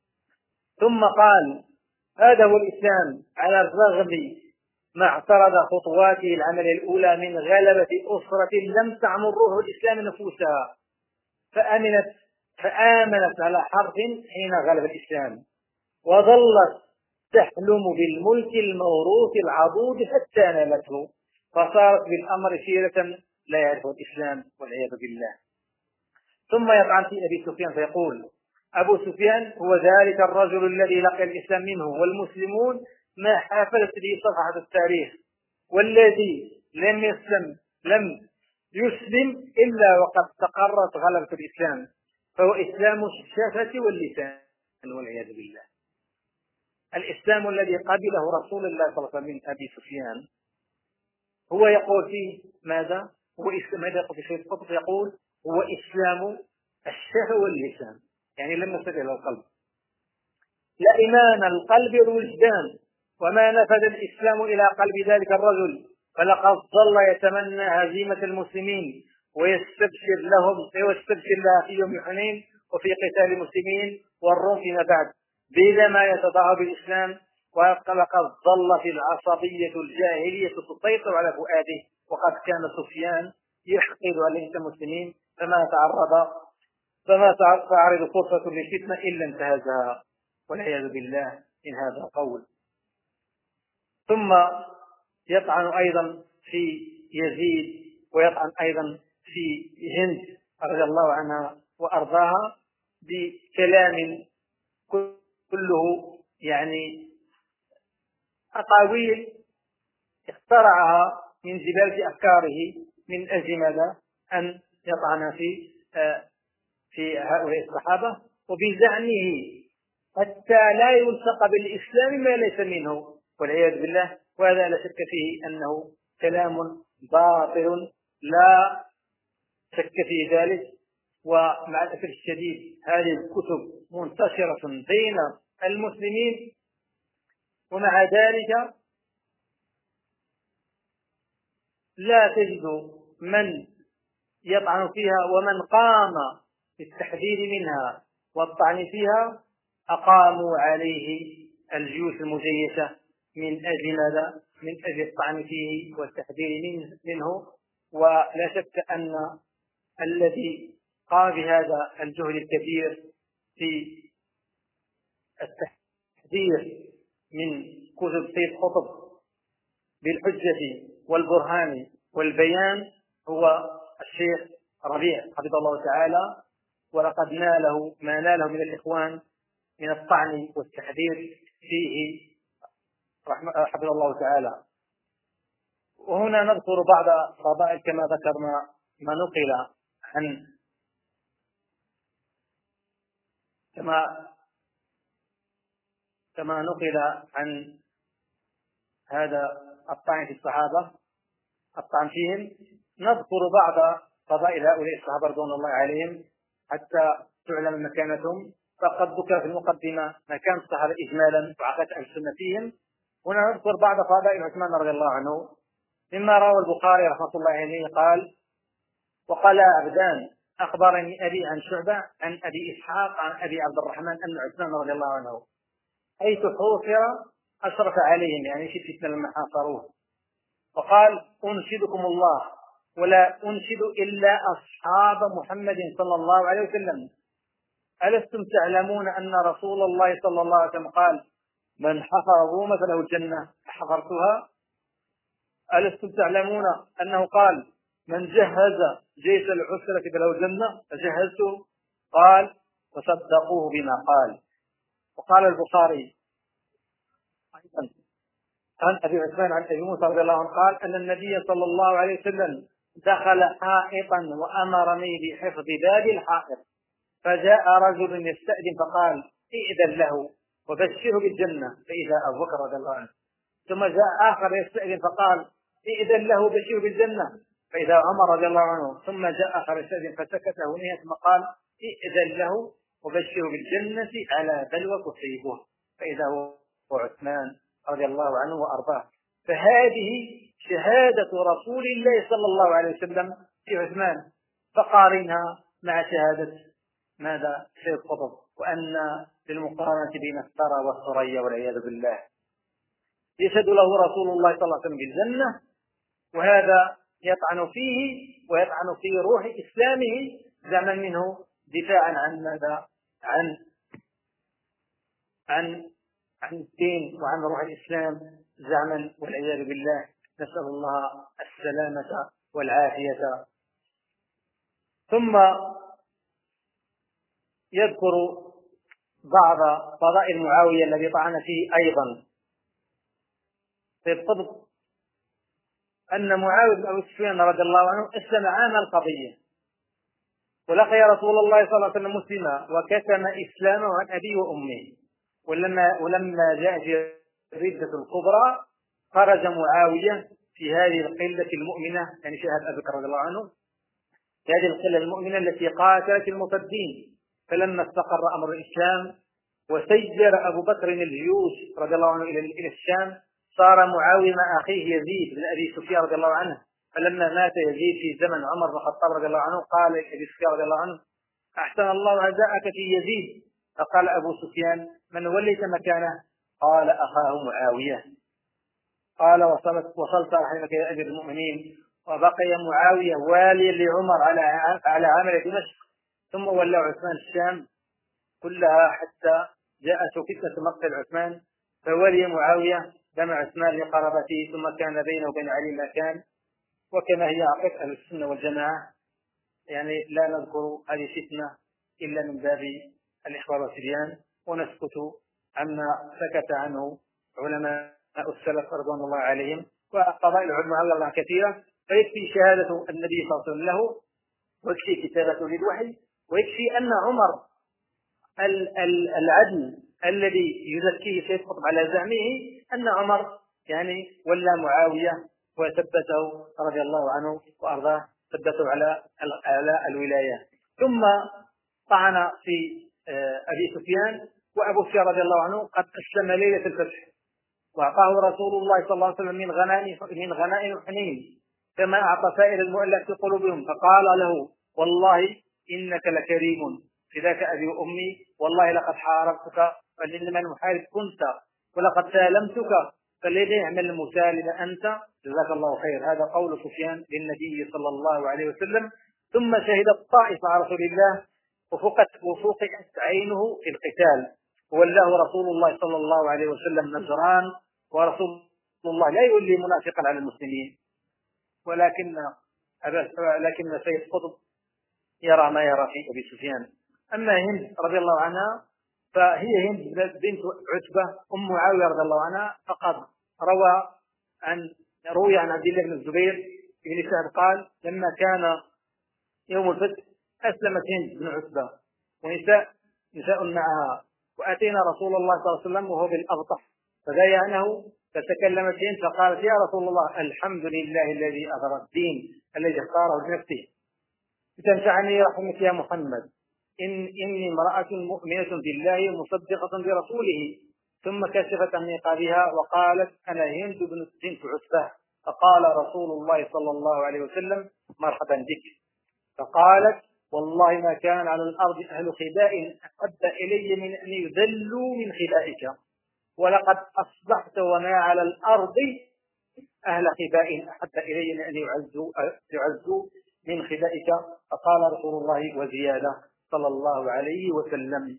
ثم قال: هذا هو الإسلام على الرغم ما اعترض خطواته العمل الأولى من غلبة أسرة لم تعمر روح الإسلام نفوسها، فآمنت فآمنت على حرف حين غلب الإسلام، وظلت تحلم بالملك الموروث العضوض حتى نالته، فصارت بالأمر سيرة لا يعرفه الإسلام والعياذ بالله. ثم يطعن في أبي سفيان فيقول: أبو سفيان هو ذلك الرجل الذي لقي الإسلام منه والمسلمون ما حافلت به صفحة التاريخ، والذي لم يسلم لم يسلم إلا وقد تقررت غلبة الإسلام، فهو إسلام الشفة واللسان والعياذ بالله. الإسلام الذي قبله رسول الله صلى الله عليه وسلم من أبي سفيان هو يقول فيه ماذا؟ هو إسلام ماذا يقول في شيء القطب؟ يقول هو إسلام الشفة واللسان، يعني لم يصل إلى القلب. لا إيمان القلب والوجدان، وما نفذ الإسلام إلى قلب ذلك الرجل، فلقد ظل يتمنى هزيمة المسلمين ويستبشر لهم ويستبشر لها في يوم حنين وفي قتال المسلمين والروم فيما بعد بينما يتضاهى بالإسلام، ولقد ظل في العصبية الجاهلية تسيطر على فؤاده، وقد كان سفيان يحقد عليه المسلمين فما تعرض فما تعرض فرصة للفتنة إلا انتهزها والعياذ بالله من هذا القول. ثم يطعن أيضا في يزيد ويطعن أيضا في هند رضي الله عنها وأرضاها بكلام كله يعني أقاويل اخترعها من زبالة أفكاره من أجل ماذا؟ أن يطعن في في هؤلاء الصحابة وبزعمه حتى لا يلصق بالإسلام ما ليس منه والعياذ بالله. وهذا لا شك فيه أنه كلام باطل لا شك في ذلك. ومع الأسف الشديد هذه الكتب منتشرة بين المسلمين، ومع ذلك لا تجد من يطعن فيها، ومن قام بالتحذير منها والطعن فيها أقاموا عليه الجيوش المجيشة من أجل ماذا؟ من أجل الطعن فيه والتحذير منه. ولا شك أن الذي قام بهذا الجهد الكبير في التحذير من كتب سيد قطب بالحجة والبرهان والبيان هو الشيخ ربيع حفظه الله تعالى، ولقد ناله ما ناله من الإخوان من الطعن والتحذير فيه حفظه الله تعالى. وهنا نذكر بعض فضائل كما ذكرنا ما نقل عن كما كما نقل عن هذا الطعن في الصحابة الطعن فيهم. نذكر بعض فضائل هؤلاء الصحابة رضوان الله عليهم حتى تعلم مكانتهم. فقد ذكر في المقدمة مكان الصحابة إجمالا وعقيدة أهل السنة فيهم. هنا نذكر بعض فضائل عثمان رضي الله عنه مما روى البخاري رحمة الله عليه قال: وقال عبدان أخبرني أبي عن شعبة عن أبي إسحاق عن أبي عبد الرحمن أن عثمان رضي الله عنه حيث حوصر أشرف عليهم، يعني في فتنة لما حاصروه، وقال: أنشدكم الله ولا أنشد إلا أصحاب محمد صلى الله عليه وسلم، ألستم تعلمون أن رسول الله صلى الله عليه وسلم قال: من حفر روما فله الجنة فحفرتها؟ ألستم تعلمون أنه قال: من جهز جيش العسرة فله الجنة فجهزته؟ قال: فصدقوه بما قال. وقال البخاري أيضا عن أبي عثمان عن أبي موسى رضي الله عنه قال أن النبي صلى الله عليه وسلم دخل حائطا وأمرني بحفظ باب الحائط، فجاء رجل يستأذن فقال: ائذن له وبشره بالجنة، فإذا أبو بكر رضي الله عنه. ثم جاء آخر يستأذن فقال: ائذن له وبشره بالجنة، فإذا عمر رضي الله عنه. ثم جاء آخر يستأذن فسكت هنية ثم قال: ائذن له وبشره بالجنة على بلوى تصيبه، فإذا هو عثمان رضي الله عنه وأرضاه. فهذه شهادة رسول الله صلى الله عليه وسلم في عثمان، فقارنها مع شهادة ماذا؟ سيد قطب. وأن للمقارنة بين الثرى والثريا والعياذ بالله. يشهد له رسول الله صلى الله عليه وسلم بالجنة، وهذا يطعن فيه ويطعن في روح إسلامه زعما منه دفاعا عن ماذا؟ عن عن عن الدين وعن روح الإسلام زعما، والعياذ بالله. نسأل الله السلامة والعافية. ثم يذكر بعض فضائل معاوية الذي طعن فيه أيضا بالضبط، أن معاوية بن أبي سفيان رضي الله عنه أسلم عام القضية، ولقي رسول الله صلى الله عليه وسلم مسلما، وكتم إسلامه عن أبيه وأمه. ولما ولما جاءت الردة الكبرى خرج معاوية في هذه القلة المؤمنة، يعني شهد أبي بكر رضي الله عنه، في هذه القلة المؤمنة التي قاتلت المرتدين. فلما استقر أمر الإسلام وسير أبو بكر الجيوش رضي الله عنه إلى الشام، صار معاوية مع أخيه يزيد بن أبي سفيان رضي الله عنه. فلما مات يزيد في زمن عمر بن الخطاب رضي الله عنه، قال أبي سفيان رضي الله عنه: أحسن الله عزاءك في يزيد. فقال أبو سفيان: من وليت مكانه؟ قال: أخاه معاوية. قال: وصلت وصلت رحمك يا أمير المؤمنين. وبقي معاوية واليا لعمر على على عامل دمشق، ثم ولى عثمان الشام كلها حتى جاءت فتنة مقتل عثمان، فولي معاوية دم عثمان لقرابته، ثم كان بينه وبين علي ما كان. وكما هي عقيدة أهل السنة والجماعة، يعني لا نذكر هذه الفتنة إلا من باب الإخبار والتبيان، ونسكت عما سكت عنه علماء السلف رضوان الله عليهم. وقضايا العلماء على الله كثيرة، فيكفي شهادة النبي صلى الله عليه وسلم له، ويكفي كتابته للوحي، ويكفي أن عمر العدل الذي يزكيه سيد قطب على زعمه أن عمر يعني ولى معاوية وثبته رضي الله عنه وأرضاه، ثبته على على الولاية. ثم طعن في أبي سفيان، وأبو سفيان رضي الله عنه قد أسلم ليلة الفتح، وأعطاه رسول الله صلى الله عليه وسلم من غنائم من غنائم حنين كما أعطى سائر المؤلف في قلوبهم. فقال له: والله إنك لكريم، فداك أبي وأمي، والله لقد حاربتك فإنما المحارب كنت، ولقد سالمتك فالذي يعمل المسالم أنت، جزاك الله خير. هذا قول سفيان للنبي صلى الله عليه وسلم. ثم شهد الطائف مع رسول الله، وفقت وفقت عينه في القتال، وولاه رسول الله صلى الله عليه وسلم نجران، ورسول الله لا يولي منافقا على المسلمين، ولكن لكن سيد قطب يرى ما يرى في أبي سفيان. أما هند رضي الله عنها فهي هند بنت عتبة أم معاوية رضي الله عنها، فقد روى عن روي عن عبد الله بن الزبير بن سعد قال: لما كان يوم الفتح أسلمت هند بن عتبة ونساء نساء معها، وأتينا رسول الله صلى الله عليه وسلم وهو بالأبطح، فبايعنه، فتكلمت هند فقالت: يا رسول الله، الحمد لله الذي أظهر الدين الذي اختاره لنفسه، تنفعني رحمك يا محمد، إن إني امرأة مؤمنة بالله مصدقة برسوله. ثم كشفت عن نقابها وقالت: أنا هند بنت عتبة. فقال رسول الله صلى الله عليه وسلم: مرحبا بك. فقالت: والله ما كان على الأرض أهل خباء أحب إلي من أن يذلوا من خبائك، ولقد أصبحت وما على الأرض أهل خباء أحب إلي من أن يعزوا, يعزوا من خبائك. فقال رسول الله وزيادة صلى الله عليه وسلم.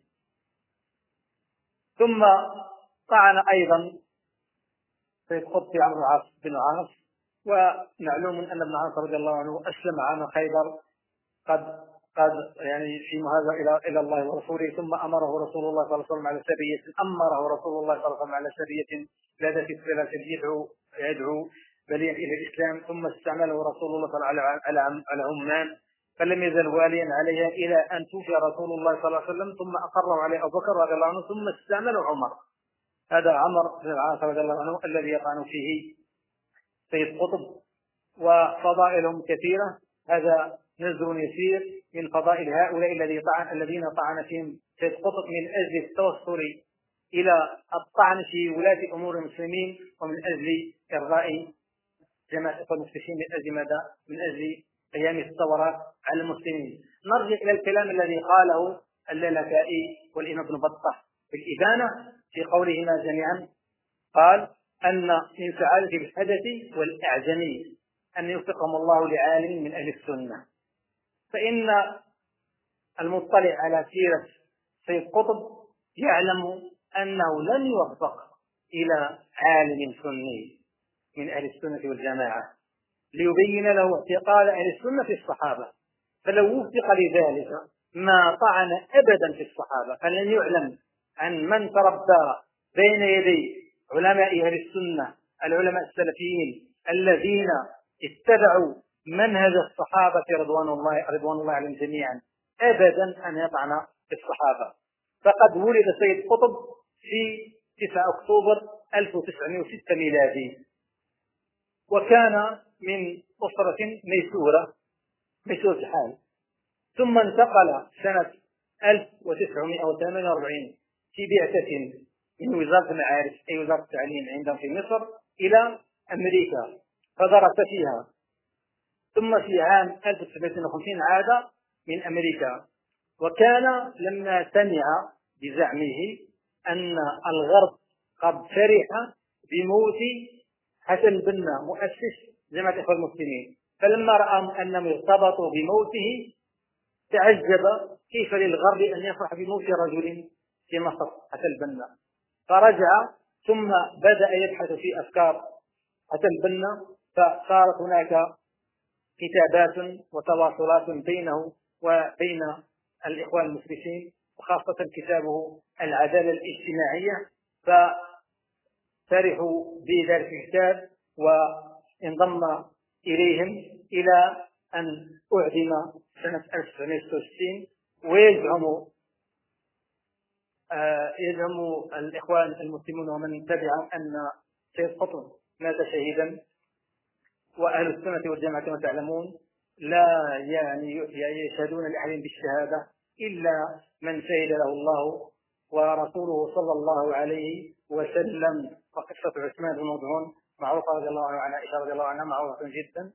ثم طعن أيضا في قبط عمرو العاص بن عاص، ومعلوم أن ابن عاص رضي الله عنه أسلم عام خيبر قد قد يعني في مهاجر إلى إلى الله ورسوله، ثم أمره رسول الله صلى الله عليه وسلم على سرية أمره رسول الله صلى الله عليه وسلم على سرية لا ذات الثلاثة يدعو يدعو بليا إلى الإسلام، ثم استعمله رسول الله صلى الله عليه وسلم على على عمان، فلم يزل واليا عليها إلى أن توفي رسول الله صلى الله عليه وسلم، ثم أقره عليه أبو بكر رضي الله عنه، ثم استعمله عمر. هذا عمرو بن العاص رضي الله عنه الذي يطعن فيه سيد قطب، وفضائلهم كثيرة. هذا نذر يسير من فضائل هؤلاء الذين طعن الذين طعن فيهم سيد قطب من أجل التوصل إلى الطعن في ولاة أمور المسلمين ومن أجل إرضاء جماعة الإخوان المسلمين، من أجل ماذا؟ من أجل قيام الثورة على المسلمين. نرجع إلى الكلام الذي قاله اللالكائي والإمام ابن بطة في الإبانة في قولهما جميعا، قال أن من سعادة الحدث والأعجمي أن يوفقهم الله لعالم من أهل السنة. فإن المطلع على سيرة سيد قطب يعلم أنه لن يوفق إلى عالم سني من أهل السنة والجماعة ليبين له اعتقاد أهل السنة في الصحابة، فلو وفق لذلك ما طعن أبدا في الصحابة. فلن يعلم عن من تربى بين يدي علماء أهل السنة العلماء السلفيين الذين اتبعوا منهج الصحابة رضوان الله رضوان الله عليهم جميعا أبدا أن يطعن في الصحابة. فقد ولد سيد قطب في تسعة أكتوبر ألف وتسعمائة وستة ميلادي، وكان من أسرة ميسورة ميسورة الحال، ثم انتقل سنة ألف وتسعمائة وثمانية وأربعين في بعثة من وزارة المعارف أي وزارة التعليم عندهم في مصر إلى أمريكا فدرس فيها، ثم في عام ألف وتسعمائة وخمسين عاد من أمريكا. وكان لما سمع بزعمه أن الغرب قد فرح بموت حسن البنا مؤسس جماعة الإخوان المسلمين، فلما رأى أنهم ارتبطوا بموته تعجب كيف للغرب أن يفرح بموت رجل في مصر حسن البنا، فرجع ثم بدأ يبحث في أفكار حسن البنا، فصارت هناك كتابات وتواصلات بينه وبين الإخوان المسلمين، وخاصة كتابه العدالة الاجتماعية، ففرحوا بذلك الكتاب وانضم إليهم إلى أن أعدم سنة ألف وتسعمائة وستة وستين. ويزعم آه يزعم الإخوان المسلمون ومن تبعهم أن سيد قطب مات شهيدا، وأهل السنة والجماعة كما تعلمون لا يعني يشهدون لأحد بالشهادة إلا من شهد له الله ورسوله صلى الله عليه وسلم. وقصة عثمان بن مظعون معروفة رضي الله عنه وعن عائشة رضي الله عنها معروفة جدا،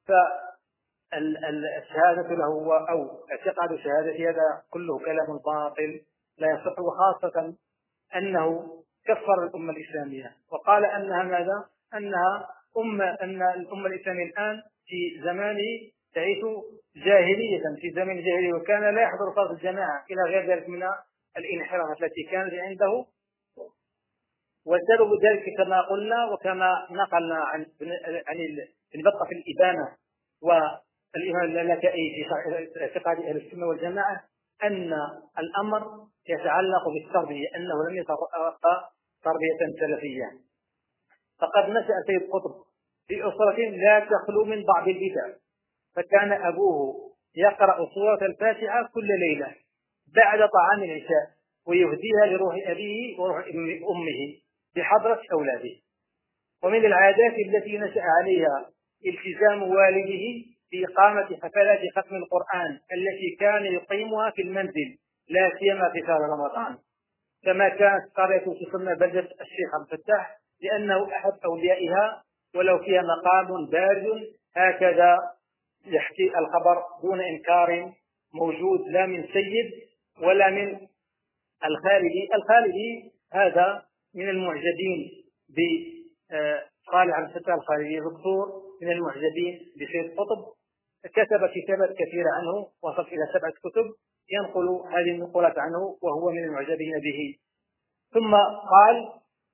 فالشهادة له أو اعتقاد شهادة هذا كله كلام باطل لا يصح، وخاصة أنه كفر الأمة الإسلامية وقال أنها ماذا؟ أنها أمة أن الأمة الإسلامية الآن في زمان تعيش جاهلية، في زمن جاهلية، وكان لا يحضر فرض الجماعة إلى غير ذلك من الانحرافات التي كانت عنده. والسبب ذلك كما قلنا وكما نقلنا عن عن ابن بطة في الإبانة والإمام اللالكائي في اعتقاد أهل السنة والجماعة أن الأمر يتعلق بالتربية، أنه لم يتلقى تربية سلفية. فقد نشأ سيد قطب في أسرة لا تخلو من بعض البدع، فكان أبوه يقرأ سورة الفاتحة كل ليلة بعد طعام العشاء ويهديها لروح أبيه وروح أمه بحضرة أولاده. ومن العادات التي نشأ عليها التزام والده في إقامة حفلات ختم القرآن التي كان يقيمها في المنزل لا سيما في شهر رمضان، كما كانت قرية تسمى بلدة الشيخ عبد الفتاح لأنه أحد أوليائها، ولو فيها مقام بارز هكذا يحكي الخبر دون إنكار موجود لا من سيد ولا من الخالدي. الخالدي هذا من المعجبين بصالح عبد الفتاح الخالدي، دكتور من المعجبين بسيد قطب، كتب كتابات كثيرة عنه وصل إلى سبعة كتب ينقل هذه النقولات عنه وهو من المعجبين به. ثم قال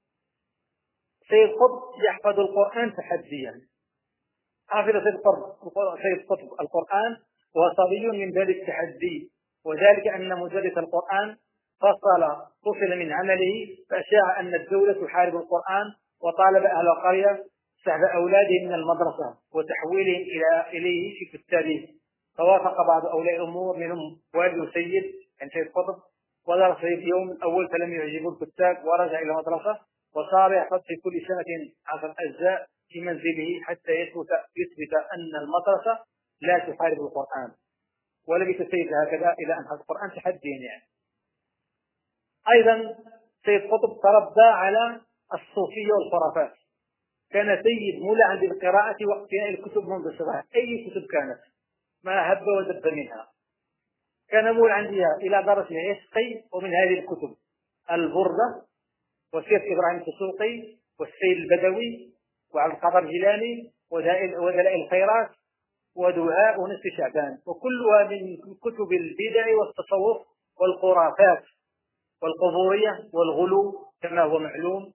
سيد قطب يحفظ القرآن تحديا، حافظ سيد قطب القرآن وصبي من ذلك التحدي، وذلك أن مدرس القرآن فصل فصل من عمله فأشاع أن الدولة تحارب القرآن، وطالب أهل القرية سحب أولادهم من المدرسة وتحويلهم إلى إليه في كتابه، فوافق بعض أولياء الأمور منهم والد سيد عن سيد قطب ودرس في اليوم الأول فلم يعجبه الكتاب ورجع إلى المدرسة وصار يحفظ في كل سنة عشر أجزاء في منزله حتى يثبت يثبت أن المدرسة لا تحارب القرآن. ولبث السيد هكذا إلى أن حفظ القرآن تحديا يعني. أيضا سيد قطب تربى على الصوفية والخرافات، كان سيد مولع بالقراءة واقتناء الكتب منذ صغره، أي كتب كانت ما هب ودب منها كان مولعا بها إلى درجة العشق. ومن هذه الكتب البردة وسيرة إبراهيم السوقي والسيد البدوي وعبد القادر الجيلاني ودلائل الخيرات ودعاء ونصف شعبان، وكلها من كتب البدع والتصوف والخرافات والقبورية والغلو كما هو معلوم.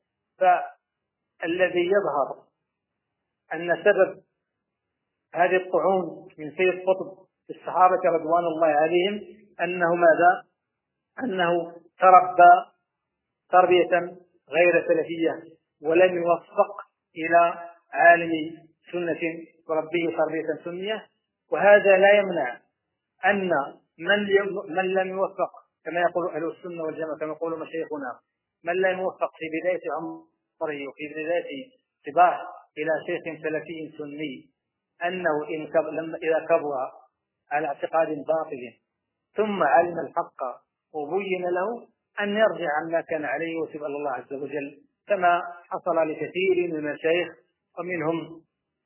فالذي يظهر أن سبب هذه الطعون من سيد قطب في الصحابة رضوان الله عليهم أنه ماذا؟ أنه تربى تربية غير سلفية ولم يوفق إلى عالم سنة وربيه تربية سنية. وهذا لا يمنع أن من من لم يوفق كما يقول أهل السنة والجماعة كما يقول مشايخنا، من لم يوفق في بداية عمره وفي بداية صباح إلى شيخ سلفي سني أنه إن لما إذا كبر على اعتقاد باطل ثم علم الحق وبين له أن يرجع عما كان عليه ويتوب إلى الله عز وجل، كما حصل لكثير من المشايخ ومنهم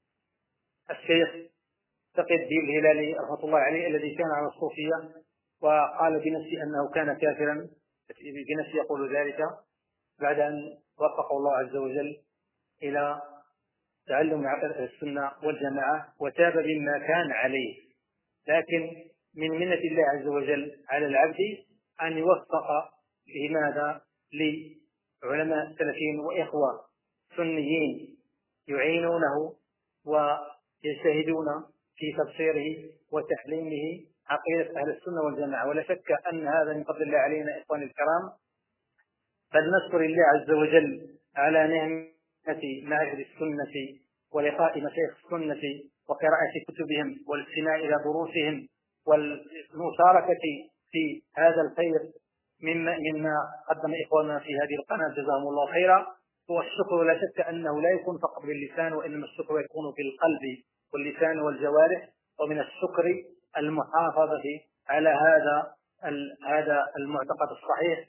الشيخ تقي الدين الهلالي رحمة الله عليه الذي كان على الصوفية وقال بنفسه أنه كان كافرا، بنفسه يقول ذلك بعد أن وفقه الله عز وجل إلى تعلم السنة والجماعة وتاب مما كان عليه. لكن من منة الله عز وجل على العبد أن يوفق لماذا؟ لعلماء سلفيين وإخوة سنيين يعينونه ويجتهدون في تبصيره وتحليمه عقيدة أهل السنة والجماعة. ولا شك أن هذا من فضل الله علينا إخواني الكرام، بل نشكر الله عز وجل على نعمة معرفة السنة ولقاء مشايخ السنة وقراءة كتبهم والاستماع إلى دروسهم والمشاركة في هذا الخير مما, مما قدم إخواننا في هذه القناة جزاهم الله خيرا. والشكر لا شك أنه لا يكون فقط باللسان، وإنما الشكر يكون في القلب واللسان والجوارح. ومن الشكر المحافظة على هذا هذا المعتقد الصحيح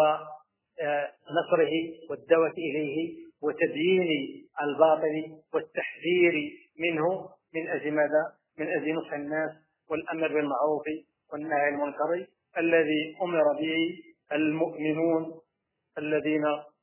ونصره والدعوة إليه وتبيين الباطل والتحذير منه من أجل ماذا؟ من أجل نصح الناس والأمر بالمعروف والنهي عن المنكر الذي أمر به المؤمنون الذين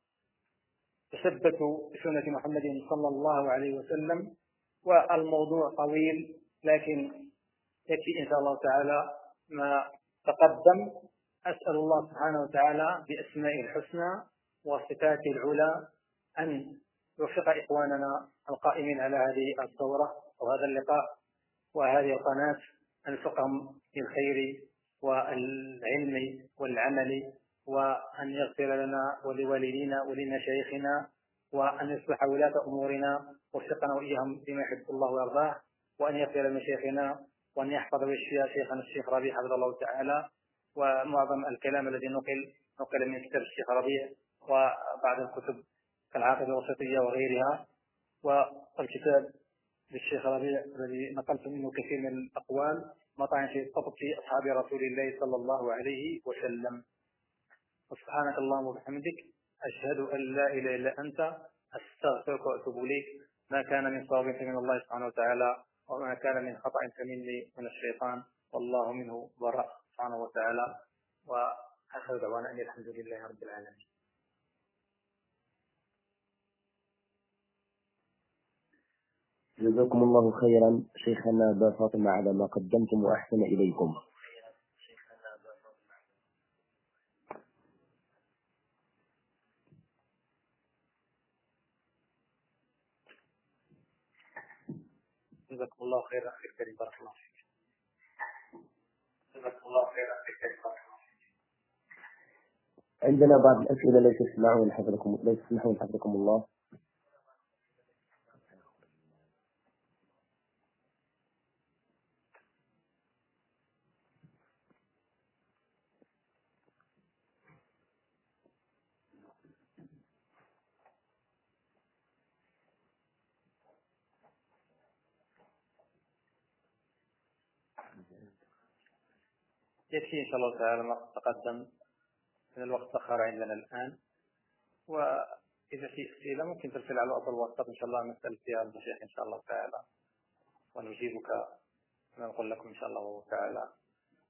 تثبتوا بسنة محمد صلى الله عليه وسلم. والموضوع طويل لكن يكفي إن شاء الله تعالى ما تقدم. أسأل الله سبحانه وتعالى بأسمائه الحسنى وصفاته العلى أن يوفق إخواننا القائمين على هذه الدورة وهذا اللقاء وهذه القناة أن يوفقهم للخير والعلم والعمل، وأن يغفر لنا ولوالدينا ولمشايخنا، وأن يصلح ولاة أمورنا ووفقنا وإياهم بما يحب الله ويرضاه، وأن يغفر لمشايخنا وأن يحفظ ويشفي شيخنا الشيخ ربيع حفظه الله تعالى. ومعظم الكلام الذي نقل نقل من كتاب الشيخ ربيع وبعض الكتب كالعاقبة الوسطية وغيرها، والكتاب للشيخ ربيع الذي نقلت منه كثير من الأقوال مطعن في الطبق في أصحاب رسول الله صلى الله عليه وسلم. سبحانك اللهم وبحمدك أشهد أن لا إله إلا أنت أستغفرك وأتوب إليك. ما كان من صواب من الله سبحانه وتعالى وما كان من خطأ فمني من الشيطان والله منه براء سبحانه وتعالى. وآخر دعوانا أن الحمد لله رب العالمين. جزاكم الله خيرا شيخنا أبا فاطمة على ما قدمتم وأحسن إليكم. جزاكم الله خيرا أخي الكريم بارك الله فيك. جزاكم الله خيرا أخي الكريم بارك الله فيك. عندنا بعض الأسئلة لا تسمعون حفظكم لا تسمحون حفظكم الله. يكفي إن شاء الله تعالى ما تقدم من الوقت تأخر عندنا الآن. وإذا في أسئلة ممكن ترسل على الوقت الواتساب إن شاء الله نسأل فيها المشايخ إن شاء الله تعالى ونجيبك ونقول لكم إن شاء الله تعالى